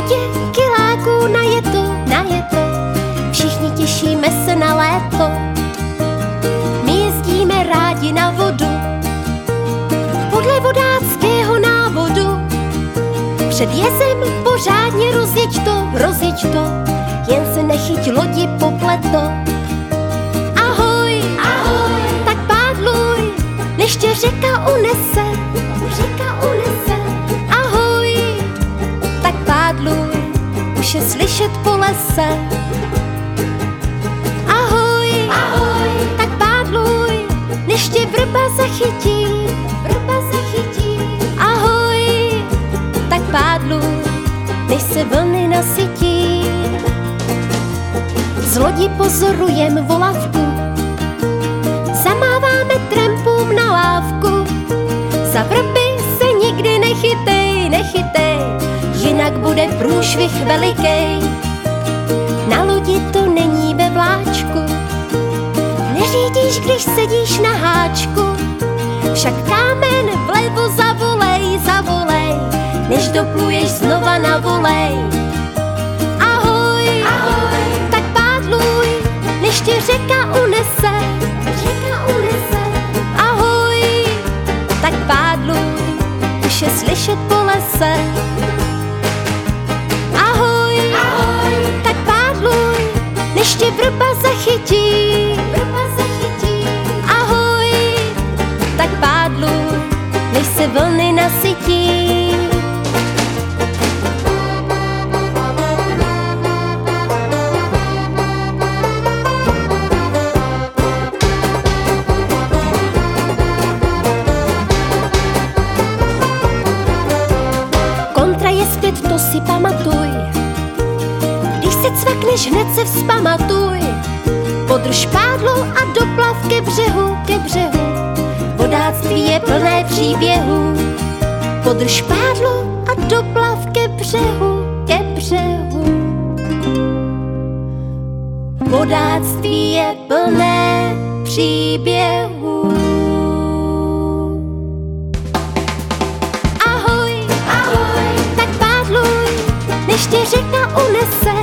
lodě kiláků najeto, všichni těšíme se na léto. My jezdíme rádi na vodu, podle vodáckého návodu. Před jezem pořádně rozjeď to, jen se nechyť lodi popleto. Ahoj, ahoj, tak pádluj, než tě řeka unese. Ahoj, tak pádluj, už je slyšet po lese. Ahoj, ahoj, tak pádluj, než tě vrba zachytí. Ahoj, tak pádluj, než se vlny nasytí. Z lodi pozorujem volavku, zamáváme trampům na lávku. Za vrby se nikdy nechytej, jinak bude průšvih velikej. Na lodi to není ve vláčku, neřídíš, když sedíš na háčku. Však kámen vlevo zavolej, než dopluješ znova na volej. Ahoj, ahoj, tak pádluj, než tě řeka unese. Ahoj, tak pádluj, už je slyšet po lese. Ahoj, ahoj, tak pádluj, než tě vrba zachytí. Ahoj, tak pádluj, než se vlny nasytí. Kontra je zpět, to si pamatuj, když se cvakneš, hned se vzpamatuj. Podrž pádlo a doplav ke břehu. Vodáctví je plné příběhů. Podrž pádlo a doplav ke břehu. Vodáctví je plné příběhů. Ahoj, ahoj, tak pádluj, než tě řeka unese.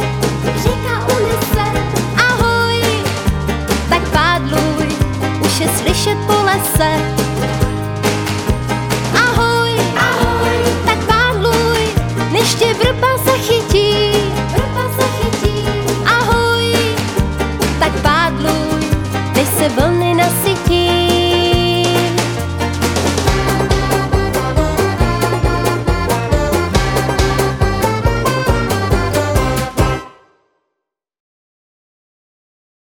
Ahoj, tak pádluj, už je slyšet po lese. Ahoj, ahoj, tak pádluj, než tě vrba zachytí. Ahoj, tak pádluj, než se vlny